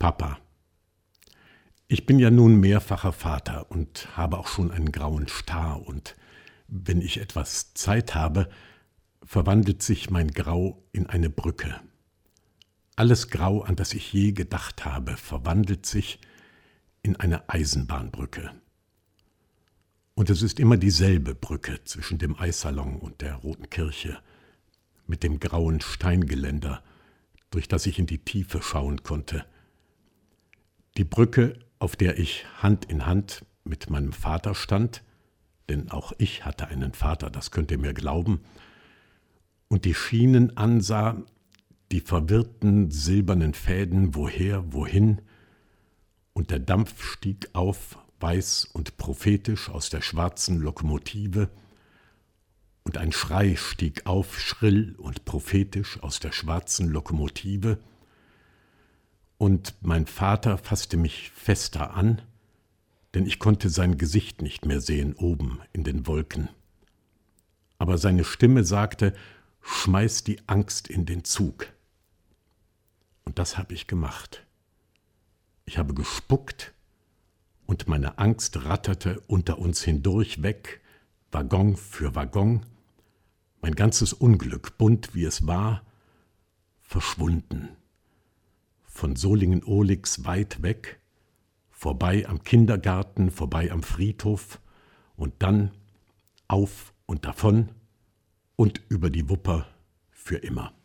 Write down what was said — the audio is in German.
Papa. Ich bin ja nun mehrfacher Vater und habe auch schon einen grauen Star, und wenn ich etwas Zeit habe, verwandelt sich mein Grau in eine Brücke. Alles Grau, an das ich je gedacht habe, verwandelt sich in eine Eisenbahnbrücke. Und es ist immer dieselbe Brücke zwischen dem Eissalon und der Roten Kirche, mit dem grauen Steingeländer, durch das ich in die Tiefe schauen konnte. Die Brücke, auf der ich Hand in Hand mit meinem Vater stand, denn auch ich hatte einen Vater, das könnt ihr mir glauben, und die Schienen ansah, die verwirrten silbernen Fäden, woher, wohin, und der Dampf stieg auf, weiß und prophetisch aus der schwarzen Lokomotive, und ein Schrei stieg auf, schrill und prophetisch aus der schwarzen Lokomotive, und mein Vater fasste mich fester an, denn ich konnte sein Gesicht nicht mehr sehen oben in den Wolken. Aber seine Stimme sagte: »Schmeiß die Angst in den Zug.« Und das habe ich gemacht. Ich habe gespuckt, und meine Angst ratterte unter uns hindurch weg, Waggon für Waggon, mein ganzes Unglück, bunt wie es war, verschwunden. Von Solingen-Ohlix weit weg, vorbei am Kindergarten, vorbei am Friedhof und dann auf und davon und über die Wupper für immer.